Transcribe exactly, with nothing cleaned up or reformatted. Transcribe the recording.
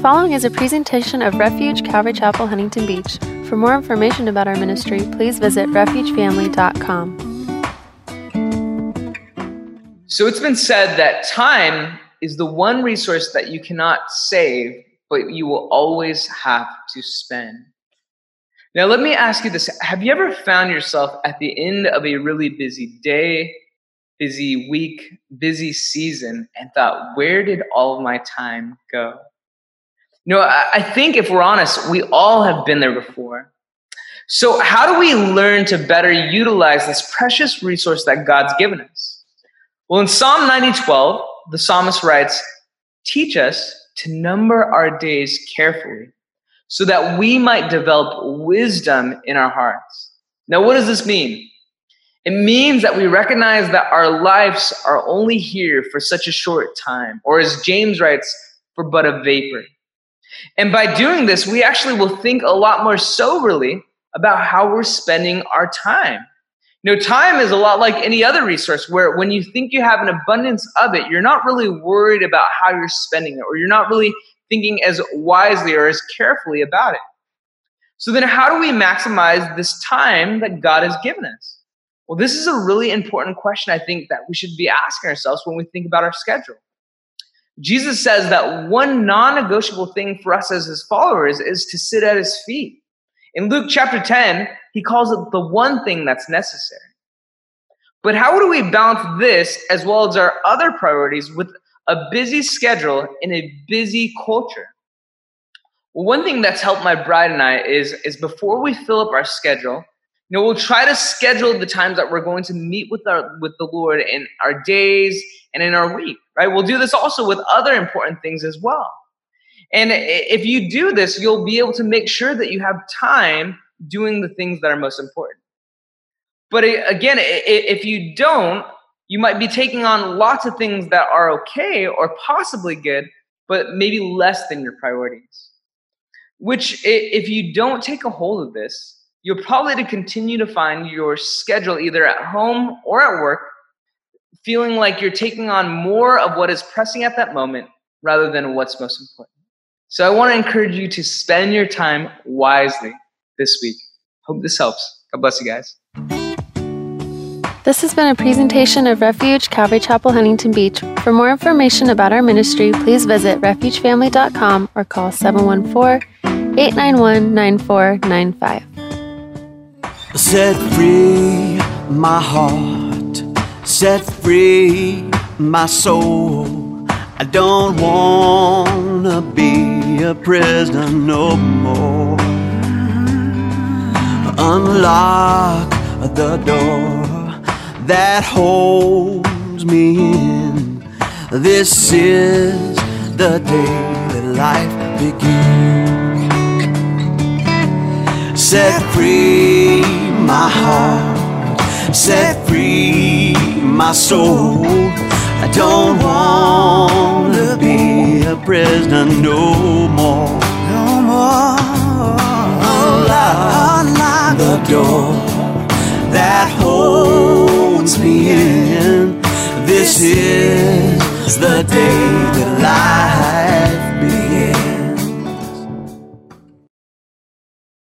following is a presentation of Refuge Calvary Chapel, Huntington Beach. For more information about our ministry, please visit refuge family dot com. So it's been said that time is the one resource that you cannot save, but you will always have to spend. Now, let me ask you this. Have you ever found yourself at the end of a really busy day, busy week, busy season, and thought, where did all of my time go? You know, I think if we're honest, we all have been there before. So how do we learn to better utilize this precious resource that God's given us? Well, in Psalm ninety twelve, the psalmist writes, "Teach us to number our days carefully, so that we might develop wisdom in our hearts." Now, what does this mean? It means that we recognize that our lives are only here for such a short time, or as James writes, for but a vapor. And by doing this, we actually will think a lot more soberly about how we're spending our time. You know, time is a lot like any other resource where when you think you have an abundance of it, you're not really worried about how you're spending it, or you're not really thinking as wisely or as carefully about it. So then how do we maximize this time that God has given us? Well, this is a really important question, I think, that we should be asking ourselves when we think about our schedule. Jesus says that one non-negotiable thing for us as his followers is to sit at his feet. In Luke chapter ten, he calls it the one thing that's necessary. But how do we balance this as well as our other priorities with a busy schedule in a busy culture? Well, one thing that's helped my bride and I is, is before we fill up our schedule, you know, we'll try to schedule the times that we're going to meet with our with the Lord in our days and in our week, right? We'll do this also with other important things as well. And if you do this, you'll be able to make sure that you have time doing the things that are most important. But again, if you don't, you might be taking on lots of things that are okay or possibly good, but maybe less than your priorities. Which, if you don't take a hold of this, you'll probably to continue to find your schedule either at home or at work feeling like you're taking on more of what is pressing at that moment rather than what's most important. So I want to encourage you to spend your time wisely this week. Hope this helps. God bless you guys. This has been a presentation of Refuge Calvary Chapel, Huntington Beach. For more information about our ministry, please visit refuge family dot com or call seven one four, eight nine one, nine four nine five. Set free my heart, set free my soul. I don't wanna be a prisoner no more. Unlock the door that holds me in. This is the day that life begins. Set free my heart, set free my soul. I don't wanna be a prisoner no more. No more. Unlock, unlock the door